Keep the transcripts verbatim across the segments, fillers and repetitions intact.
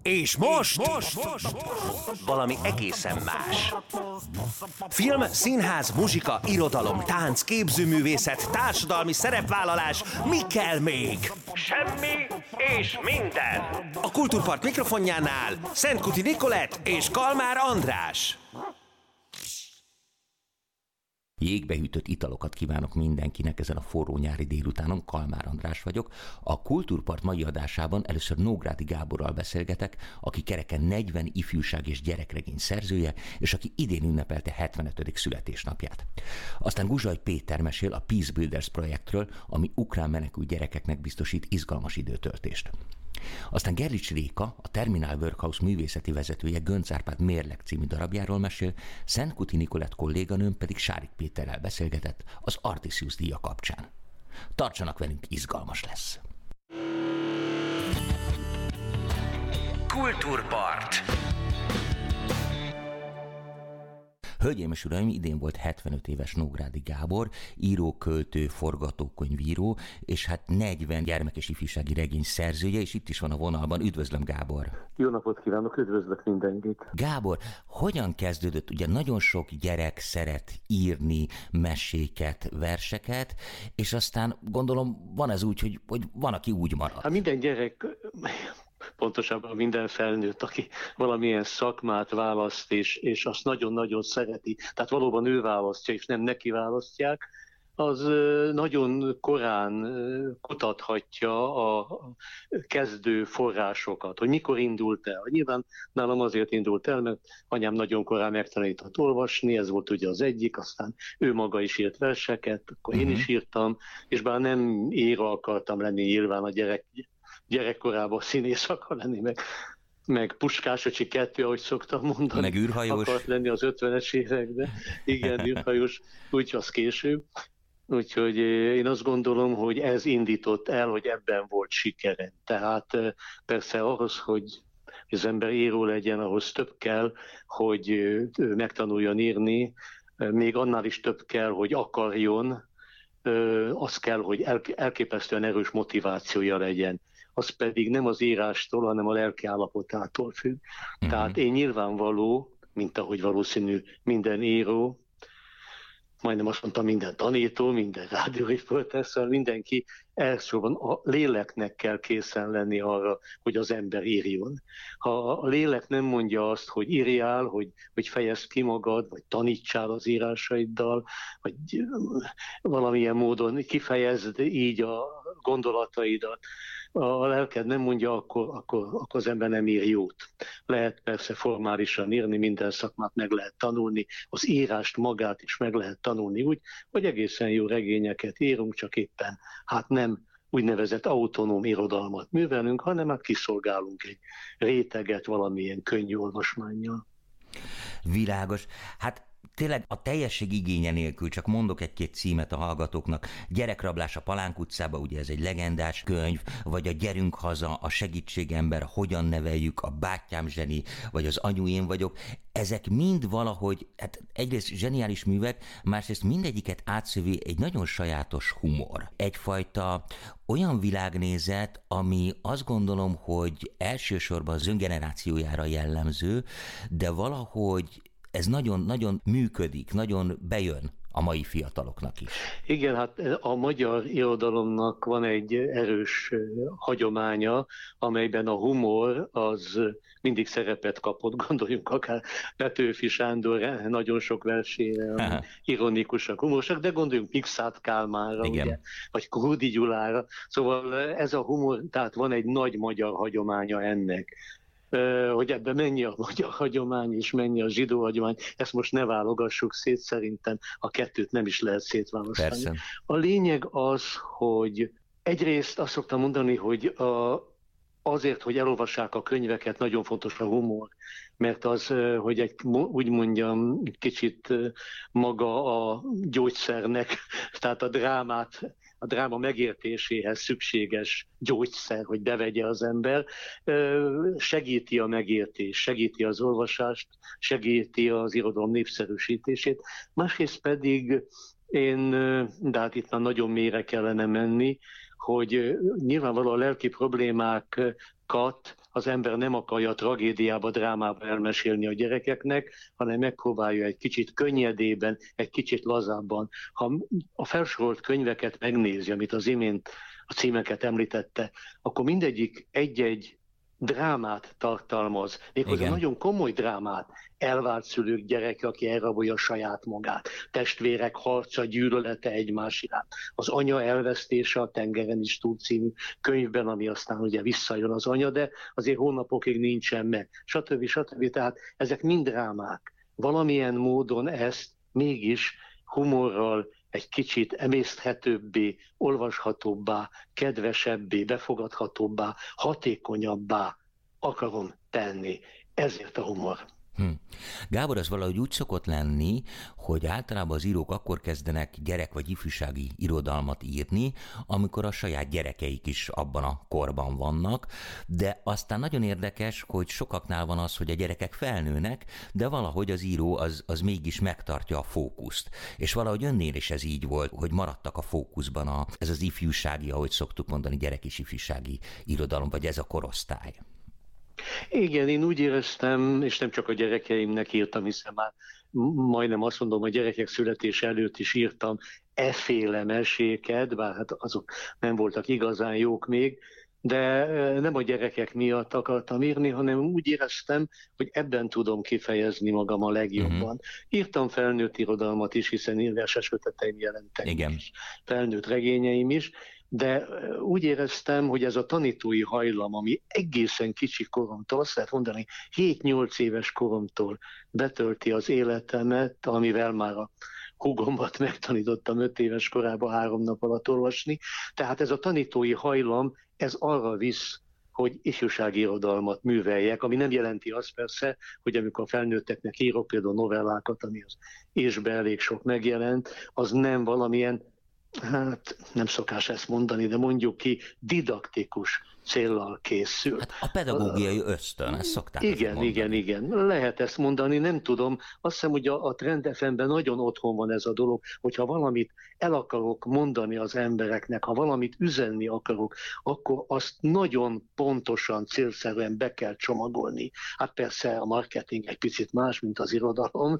És most, most, most, valami egészen más. Film, színház, muzsika, irodalom, tánc, képzőművészet, társadalmi szerepvállalás, mi kell még? Semmi és minden. A Kultúrpart mikrofonjánál Szentkuti Nikolett és Kalmár András. Jégbe hűtött italokat kívánok mindenkinek ezen a forró nyári délutánon. Kalmár András vagyok. A Kultúrpart mai adásában először Nógrádi Gáborral beszélgetek, aki kereken negyven ifjúság és gyerekregény szerzője, és aki idén ünnepelte hetvenötödik születésnapját. Aztán Guzsai Péter mesél a Peace Builders projektről, ami ukrán menekült gyerekeknek biztosít izgalmas időtöltést. Aztán Gerlics Réka, a Terminál Workhouse művészeti vezetője Gönc Árpád Mérleg című darabjáról mesél, Szentkuti Nikolett kolléganőm pedig Sárik Péterrel beszélgetett az Artisius díja kapcsán. Tartsanak velünk, izgalmas lesz! Kultúrpart. Hölgyeim és uraim, idén volt hetvenöt éves Nógrádi Gábor, író, költő, forgatókönyvíró, és hát negyven gyermek- és ifjúsági regény szerzője, és itt is van a vonalban. Üdvözlöm, Gábor! Jó napot kívánok, üdvözlök mindenkit! Gábor, hogyan kezdődött? Ugye nagyon sok gyerek szeret írni meséket, verseket, és aztán gondolom van ez úgy, hogy, hogy van, aki úgy marad. Hát minden gyerek... Pontosabban minden felnőtt, aki valamilyen szakmát választ, és, és azt nagyon-nagyon szereti, tehát valóban ő választja, és nem neki választják, az nagyon korán kutathatja a kezdő forrásokat, hogy mikor indult el. Nyilván nálam azért indult el, mert anyám nagyon korán megtanított olvasni, ez volt ugye az egyik, aztán ő maga is írt verseket, akkor uh-huh. én is írtam, és bár nem író akartam lenni nyilván a gyerek, gyerekkorában színész akar lenni, meg, meg Puskás öcsi kettő, ahogy szoktam mondani. Meg űrhajós. Akart lenni az ötvenes években. Igen, űrhajós, úgyhogy az később. Úgyhogy én azt gondolom, hogy ez indított el, hogy ebben volt sikerem. Tehát persze ahhoz, hogy az ember író legyen, ahhoz több kell, hogy megtanuljon írni, még annál is több kell, hogy akarjon, az kell, hogy elképesztően erős motivációja legyen. Az pedig nem az írástól, hanem a lelki állapotától függ. Uh-huh. Tehát én nyilvánvaló, mint ahogy valószínű minden író, majdnem azt mondtam, minden tanító, minden rádióriporter, szóval mindenki elsősorban a léleknek kell készen lenni arra, hogy az ember írjon. Ha a lélek nem mondja azt, hogy írjál, hogy, hogy fejezd ki magad, vagy tanítsál az írásaiddal, vagy valamilyen módon kifejezd így a gondolataidat, a lelked nem mondja, akkor, akkor, akkor az ember nem ír jót. Lehet persze formálisan írni, minden szakmát meg lehet tanulni, az írást magát is meg lehet tanulni úgy, hogy egészen jó regényeket írunk, csak éppen hát nem úgynevezett autonóm irodalmat művelünk, hanem hát kiszolgálunk egy réteget valamilyen könnyű olvasmánnyal. Világos. Hát tényleg a teljesség igénye nélkül, csak mondok egy-két címet a hallgatóknak. Gyerekrablás a Palánk utcába, ugye ez egy legendás könyv, vagy a Gyerünk haza, a Segítségember, Hogyan neveljük, a Bátyám zseni, vagy az Anyu én vagyok. Ezek mind valahogy, hát egyrészt zseniális művek, másrészt mindegyiket átszövi egy nagyon sajátos humor. Egyfajta olyan világnézet, ami azt gondolom, hogy elsősorban az öngenerációjára jellemző, de valahogy ez nagyon-nagyon működik, nagyon bejön a mai fiataloknak is. Igen, hát a magyar irodalomnak van egy erős hagyománya, amelyben a humor az mindig szerepet kapott, gondoljunk akár Petőfi Sándor nagyon sok versére, ironikusak, humorosak, de gondoljunk Mikszát Kálmánra, ugye, vagy Kódi Gyulára. Szóval ez a humor, tehát van egy nagy magyar hagyománya ennek. Hogy ebben mennyi a magyar hagyomány és mennyi a zsidó hagyomány, ezt most ne válogassuk szét, szerintem a kettőt nem is lehet szétválasztani. Persze. A lényeg az, hogy egyrészt azt szoktam mondani, hogy a, azért, hogy elolvassák a könyveket, nagyon fontos a humor, mert az, hogy egy, úgy mondjam, kicsit maga a gyógyszernek, tehát a drámát, a dráma megértéséhez szükséges gyógyszer, hogy bevegye az ember, segíti a megértést, segíti az olvasást, segíti az irodalom népszerűsítését. Másrészt pedig én, de hát itt már nagyon mélyre kellene menni, hogy nyilvánvalóan a lelki problémákat az ember nem akarja a tragédiába, drámába elmesélni a gyerekeknek, hanem megpróbálja egy kicsit könnyedében, egy kicsit lazábban. Ha a felsorolt könyveket megnézi, amit az imént a címeket említette, akkor mindegyik egy-egy drámát tartalmaz, méghozzá nagyon komoly drámát, elvált szülők gyereke, aki elrabolja a saját magát, testvérek harca, gyűlölete egymás iránt, az anya elvesztése a tengeren is túl című könyvben, ami aztán ugye visszajön az anya, de azért hónapokig nincsen meg, stb. stb. Tehát ezek mind drámák. Valamilyen módon ezt mégis humorral, egy kicsit emészthetőbbé, olvashatóbbá, kedvesebbé, befogadhatóbbá, hatékonyabbá akarom tenni. Ezért a humor. Hm. Gábor, az valahogy úgy szokott lenni, hogy általában az írók akkor kezdenek gyerek- vagy ifjúsági irodalmat írni, amikor a saját gyerekeik is abban a korban vannak, de aztán nagyon érdekes, hogy sokaknál van az, hogy a gyerekek felnőnek, de valahogy az író az, az mégis megtartja a fókuszt. És valahogy önnél is ez így volt, hogy maradtak a fókuszban a, ez az ifjúsági, ahogy szoktuk mondani, gyerek- és ifjúsági irodalom, vagy ez a korosztály. Igen, én úgy éreztem, és nem csak a gyerekeimnek írtam, hiszen már majdnem azt mondom, hogy gyerekek születése előtt is írtam efféle meséket, bár hát azok nem voltak igazán jók még, de nem a gyerekek miatt akartam írni, hanem úgy éreztem, hogy ebben tudom kifejezni magam a legjobban. Uh-huh. Írtam felnőtt irodalmat is, hiszen verses köteteim jelentek is, felnőtt regényeim is, de úgy éreztem, hogy ez a tanítói hajlam, ami egészen kicsi koromtól, azt lehet mondani, hét-nyolc éves koromtól betölti az életemet, amivel már a húgombat megtanítottam öt éves korában három nap alatt olvasni. Tehát ez a tanítói hajlam, ez arra visz, hogy ifjúsági irodalmat műveljek, ami nem jelenti azt persze, hogy amikor a felnőtteknek írok például novellákat, ami az ésbe elég sok megjelent, az nem valamilyen, hát nem szokás ezt mondani, de mondjuk ki, didaktikus céllal készül. Hát a pedagógiai ösztön, ezt szokták Igen, mondani. igen, igen. Lehet ezt mondani, nem tudom. Azt hiszem, hogy a, a Trend ef em-ben nagyon otthon van ez a dolog, hogyha valamit el akarok mondani az embereknek, ha valamit üzenni akarok, akkor azt nagyon pontosan, célszerűen be kell csomagolni. Hát persze a marketing egy picit más, mint az irodalom,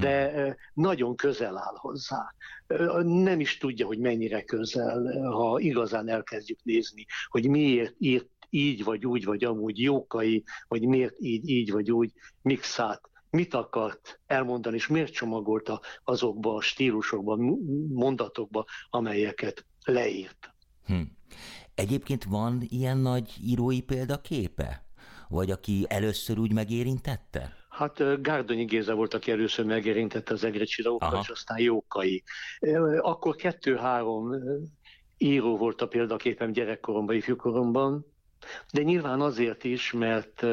de nagyon közel áll hozzá. Nem is tudja, hogy mennyire közel, ha igazán elkezdjük nézni, hogy miért írt így vagy úgy, vagy amúgy Jókai, vagy miért így, így vagy úgy mixált, mit akart elmondani, és miért csomagolta azokba a stílusokba, mondatokba, amelyeket leírt. Hm. Egyébként van ilyen nagy írói példaképe? Vagy aki először úgy megérintette? Hát Gárdonyi Géza volt, aki először megérintette az egri csillagokat, és aztán Jókai. Akkor kettő-három író volt a példaképem gyerekkoromban, ifjúkoromban, de nyilván azért is, mert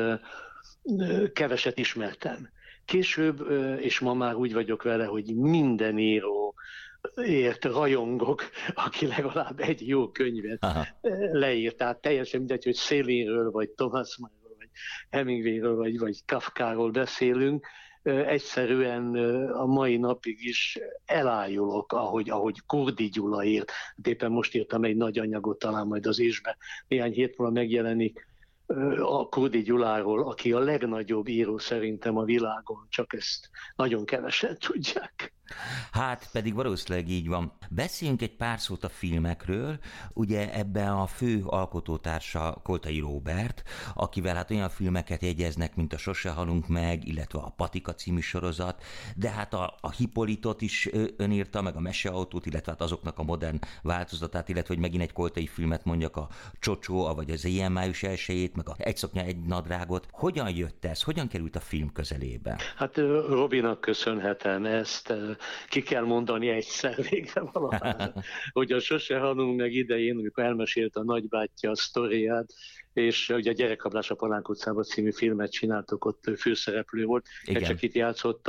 keveset ismertem. Később, és ma már úgy vagyok vele, hogy minden író ért rajongok, aki legalább egy jó könyvet Aha. leírt. Tehát teljesen mindegy, hogy Célinről, vagy Thomas Mannról, vagy Hemingwayről, vagy, vagy Kafkáról beszélünk. Egyszerűen a mai napig is elájulok, ahogy, ahogy Kurdi Gyula írt. Éppen most írtam egy nagy anyagot, talán majd az ésbe néhány hét múlva megjelenik, a Kurdi Gyuláról, aki a legnagyobb író szerintem a világon, csak ezt nagyon kevesen tudják. Hát pedig valószínűleg így van. Beszéljünk egy pár szót a filmekről. Ugye ebben a fő alkotótársa Koltai Róbert, akivel hát olyan filmeket jegyeznek, mint a Sose halunk meg, illetve a Patika című sorozat, de hát a, a Hippolytot is ön írta, meg a Meseautót, illetve hát azoknak a modern változatát, illetve hogy megint egy koltai filmet mondjak, a Csocsó, vagy az Ilyen május elsejét, meg a Egy szoknya, egy nadrágot. Hogyan jött ez? Hogyan került a film közelébe? Hát Robinak köszönhetem ezt. Ki kell mondani egyszer végre valahogy, hogy a Sose halunk meg idején, amikor elmesélt a nagybátyja a sztoriát, és ugye a Gyerekrablás a Palánk utcában című filmet csináltok, ott főszereplő volt, egy csak itt játszotta,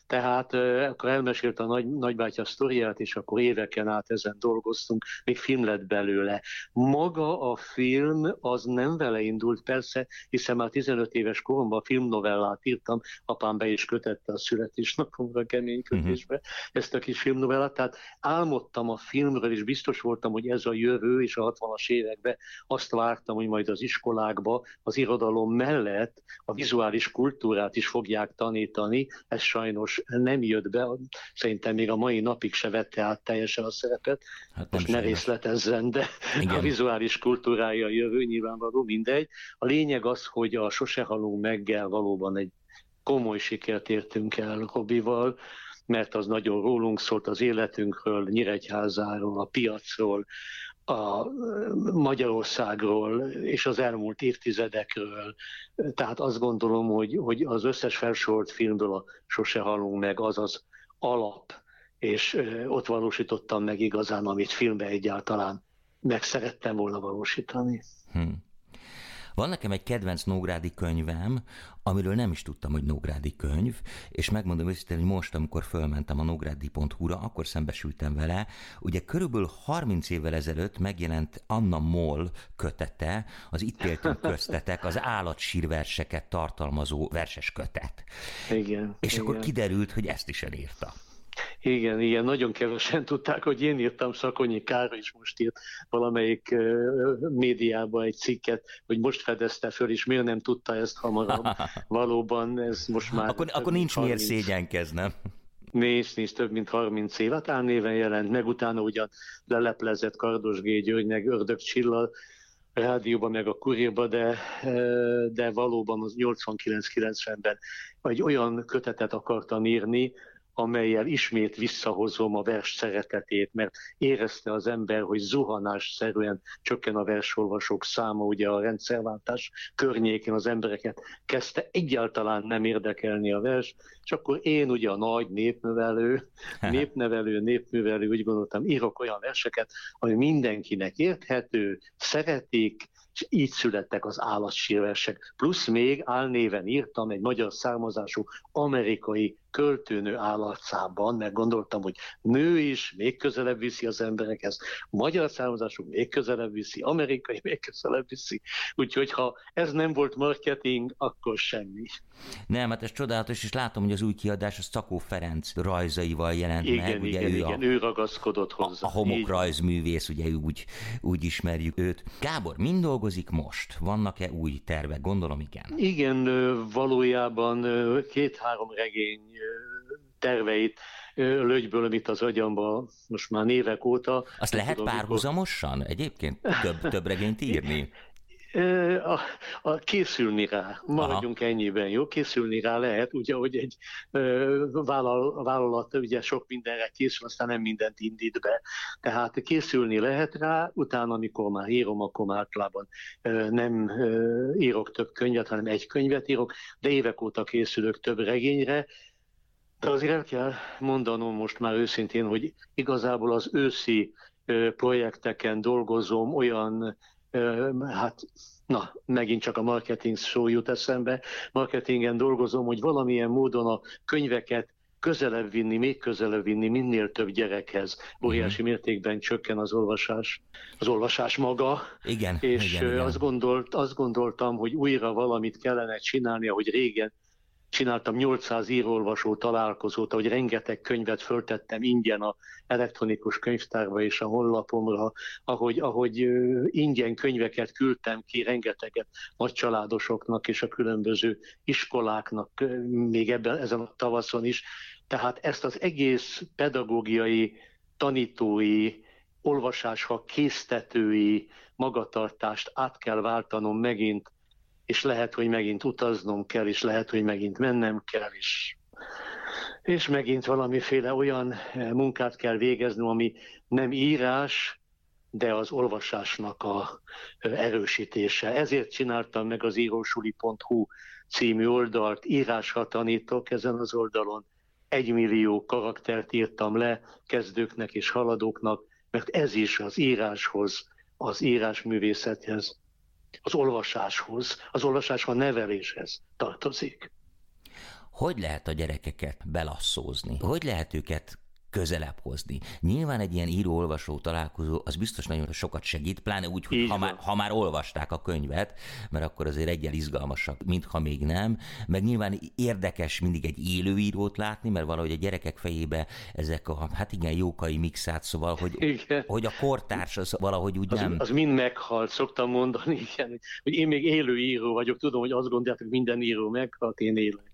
Tehát akkor elmesélte a nagy, nagybátyja sztoriát, és akkor éveken át ezen dolgoztunk, még film lett belőle. Maga a film az nem vele indult persze, hiszen már tizenöt éves koromban filmnovellát írtam, apám be is kötette a születésnapomra kemény kötésbe uh-huh. ezt a kis filmnovellát, tehát álmodtam a filmről, és biztos voltam, hogy ez a jövő, és a hatvanas években azt vártam, hogy majd az iskolákba az irodalom mellett a vizuális kultúrát is fogják tanítani. Ez sajnos nem jött be, szerintem még a mai napig se vette át teljesen a szerepet. Hát most ne részletezzen, de igen. A vizuális kultúrája a jövő, nyilvánvaló, mindegy. A lényeg az, hogy a Sose halunk meggel valóban egy komoly sikert értünk el Robival, mert az nagyon rólunk szólt, az életünkről, Nyíregyházáról, a piacról, a Magyarországról és az elmúlt évtizedekről. Tehát azt gondolom, hogy, hogy az összes felsorolt filmből a Sose halunk meg, az az alap, és ott valósítottam meg igazán, amit filmben egyáltalán meg szerettem volna valósítani. Hmm. Van nekem egy kedvenc nógrádi könyvem, amiről nem is tudtam, hogy nógrádi könyv, és megmondom őszintén, hogy most, amikor fölmentem a nógrádi pont hu-ra, akkor szembesültem vele. Ugye körülbelül harminc évvel ezelőtt megjelent Anna Moll kötete, az Itt éltünk köztetek, az állatsírverseket tartalmazó verses kötet. Igen. És igen. akkor kiderült, hogy ezt is elírta. Igen, igen, nagyon kevesen tudták, hogy én írtam, Szakonyi Károly is most írt valamelyik uh, médiában egy cikket, hogy most fedezte föl, és miért nem tudta ezt hamarabb. Valóban ez most már... Akkor, akkor nincs miért szégyenkeznem. Nincs, nincs, több mint harminc év. Hát álnéven jelent meg, utána ugyan leleplezett Kardos G. Györgynek Ördög Csilla, a rádióban, meg a Kurírban, de, de valóban az nyolcvankilenc-kilencvenben egy olyan kötetet akartam írni, amellyel ismét visszahozom a vers szeretetét, mert érezte az ember, hogy zuhanásszerűen csökken a versolvasók száma, ugye a rendszerváltás környékén az embereket kezdte egyáltalán nem érdekelni a vers, és akkor én ugye a nagy népnevelő, népnevelő, népművelő, úgy gondoltam, írok olyan verseket, ami mindenkinek érthető, szeretik, és így születtek az állatsírversek. Plusz még álnéven írtam egy magyar származású amerikai költőnő állatszámban, mert gondoltam, hogy nő is még közelebb viszi az emberekhez, magyar származású még közelebb viszi, amerikai még közelebb viszi. Úgyhogy ha ez nem volt marketing, akkor semmi. Nem, hát ez csodálatos, és látom, hogy az új kiadás az Czakó Ferenc rajzaival jelent igen, meg. Ugye igen, ő igen, a, ő ragaszkodott hozzá. A homokrajzművész, ugye úgy, úgy ismerjük őt. Gábor, mind dolgozik most? Vannak-e új tervek? Gondolom, igen. Igen, valójában két-három regény terveit lögyből, amit az agyamba most már évek óta. Azt lehet tudom, párhuzamosan egyébként több, több regényt írni? A, a készülni rá, maradjunk Aha. ennyiben, jó? Készülni rá lehet, ugye, hogy egy vállal, vállalat ugye sok mindenre készül, aztán nem mindent indít be. Tehát készülni lehet rá, utána, amikor már írom, akkor már általában nem írok több könyvet, hanem egy könyvet írok, de évek óta készülök több regényre. De azért el kell mondanom most már őszintén, hogy igazából az őszi projekteken dolgozom olyan, hát na, megint csak a marketing szó jut eszembe, marketingen dolgozom, hogy valamilyen módon a könyveket közelebb vinni, még közelebb vinni minél több gyerekhez. Óriási mm. mértékben csökken az olvasás, az olvasás maga. Igen, és igen, igen. Azt, gondolt, azt gondoltam, hogy újra valamit kellene csinálni, ahogy régen csináltam nyolcszáz író-olvasó találkozót, ahogy rengeteg könyvet föltettem ingyen a elektronikus könyvtárba és a honlapomra, ahogy, ahogy ingyen könyveket küldtem ki rengeteget nagycsaládosoknak és a különböző iskoláknak, még ebben ezen a tavaszon is. Tehát ezt az egész pedagógiai, tanítói, olvasásra késztetői magatartást át kell váltanom megint, és lehet, hogy megint utaznom kell, és lehet, hogy megint mennem kell, és, és megint valamiféle olyan munkát kell végeznem, ami nem írás, de az olvasásnak a erősítése. Ezért csináltam meg az írósuli pont hu című oldalt, írásra tanítok ezen az oldalon. Egymillió karaktert írtam le kezdőknek és haladóknak, mert ez is az íráshoz, az írásművészethez, az olvasáshoz, az olvasáshoz neveléshez tartozik. Hogy lehet a gyerekeket belasszózni? Hogy lehet őket közelebb hozni? Nyilván egy ilyen író-olvasó találkozó az biztos nagyon sokat segít, pláne úgy, hogy ha már, ha már olvasták a könyvet, mert akkor azért egyel izgalmasabb, mintha még nem. Meg nyilván érdekes mindig egy élő írót látni, mert valahogy a gyerekek fejébe ezek a, hát igen, jókai mixát, szóval, hogy, hogy a kortárs az valahogy úgy az, nem... Az mind meghalt, szoktam mondani, igen, hogy én még élő író vagyok, tudom, hogy azt gondoljátok, minden író meghalt, én élek.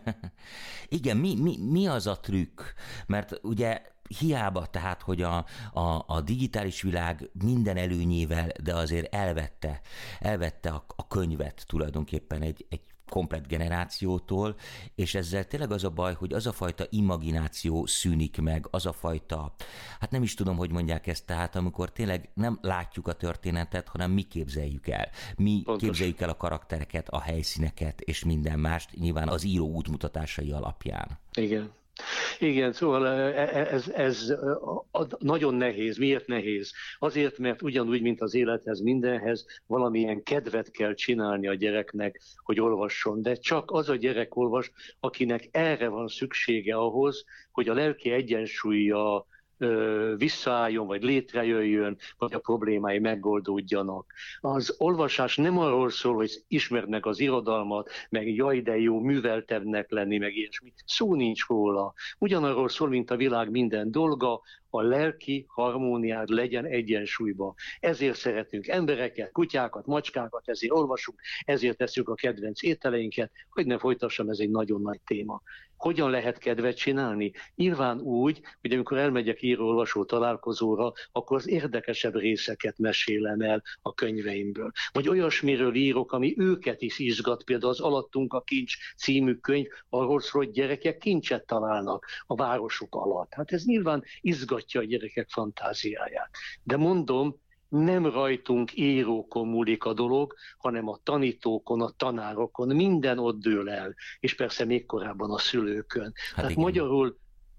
Igen, mi, mi, mi az a trükk? Mert ugye hiába tehát, hogy a, a, a digitális világ minden előnyével, de azért elvette, elvette a, a könyvet tulajdonképpen egy, egy komplett generációtól, és ezzel tényleg az a baj, hogy az a fajta imagináció szűnik meg, az a fajta, hát nem is tudom, hogy mondják ezt, tehát amikor tényleg nem látjuk a történetet, hanem mi képzeljük el. Mi Pontos. képzeljük el a karaktereket, a helyszíneket, és minden mást, nyilván az író útmutatásai alapján. Igen. Igen, szóval ez, ez nagyon nehéz. Miért nehéz? Azért, mert ugyanúgy, mint az élethez, mindenhez valamilyen kedvet kell csinálni a gyereknek, hogy olvasson. De csak az a gyerek olvas, akinek erre van szüksége ahhoz, hogy a lelki egyensúlya visszaálljon, vagy létrejöjjön, vagy a problémái megoldódjanak. Az olvasás nem arról szól, hogy ismerd meg az irodalmat, meg jaj, de jó, műveltebbnek lenni, meg ilyesmi. Szó nincs róla. Ugyanarról szól, mint a világ minden dolga, a lelki harmóniád legyen egyensúlyban. Ezért szeretünk embereket, kutyákat, macskákat, ezért olvasunk, ezért tesszük a kedvenc ételeinket, hogy ne folytassam, ez egy nagyon nagy téma. Hogyan lehet kedvet csinálni? Nyilván úgy, hogy amikor elmegyek író-olvasó találkozóra, akkor az érdekesebb részeket mesélem el a könyveimből. Vagy olyasmiről írok, ami őket is izgat, például az Alattunk a kincs című könyv, arról szól, hogy gyerekek kincset találnak a városok alatt. Hát ez nyilván izgatja a gyerekek fantáziáját. De mondom, nem rajtunk írókon múlik a dolog, hanem a tanítókon, a tanárokon, minden ott dől el, és persze még korábban a szülőkön. Hát Tehát igen. Magyarul,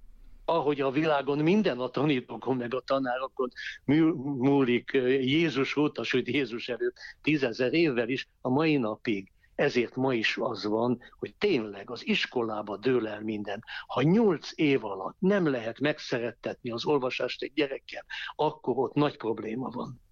ahogy a világon minden a tanítókon, meg a tanárokon múlik Jézus óta, sőt Jézus előtt tízezer évvel is, a mai napig. Ezért ma is az van, hogy tényleg az iskolába dől el minden. Ha nyolc év alatt nem lehet megszerettetni az olvasást egy gyerekkel, akkor ott nagy probléma van.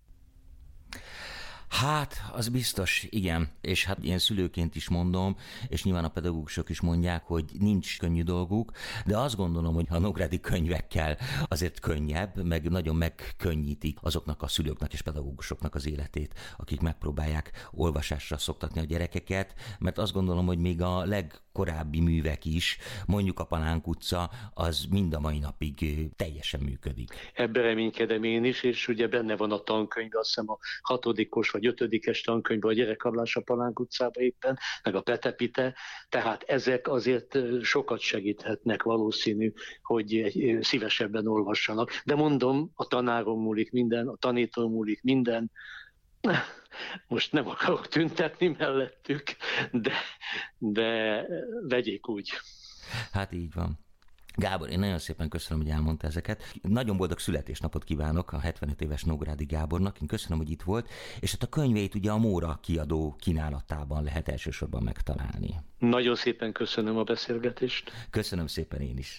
Hát, az biztos, igen. És hát én szülőként is mondom, és nyilván a pedagógusok is mondják, hogy nincs könnyű dolguk, de azt gondolom, hogy a nógrádi könyvekkel azért könnyebb, meg nagyon megkönnyítik azoknak a szülőknek és pedagógusoknak az életét, akik megpróbálják olvasásra szoktatni a gyerekeket, mert azt gondolom, hogy még a legkorábbi művek is, mondjuk a Palánk utca, az mind a mai napig teljesen működik. Ebben reménykedem én is, és ugye benne van a tankönyv, azt hiszem a hatodikos vagy ötödikes tankönyvben, a Gyerekrablás a Palánk utcában éppen, meg a Petepite, tehát ezek azért sokat segíthetnek, valószínű, hogy szívesebben olvassanak. De mondom, a tanáron múlik minden, a tanítón múlik minden. Most nem akarok tüntetni mellettük, de, de vegyék úgy. Hát így van. Gábor, én nagyon szépen köszönöm, hogy elmondta ezeket. Nagyon boldog születésnapot kívánok a hetvenöt éves Nógrádi Gábornak. Én köszönöm, hogy itt volt, és hát a könyveit ugye a Móra kiadó kínálatában lehet elsősorban megtalálni. Nagyon szépen köszönöm a beszélgetést. Köszönöm szépen én is.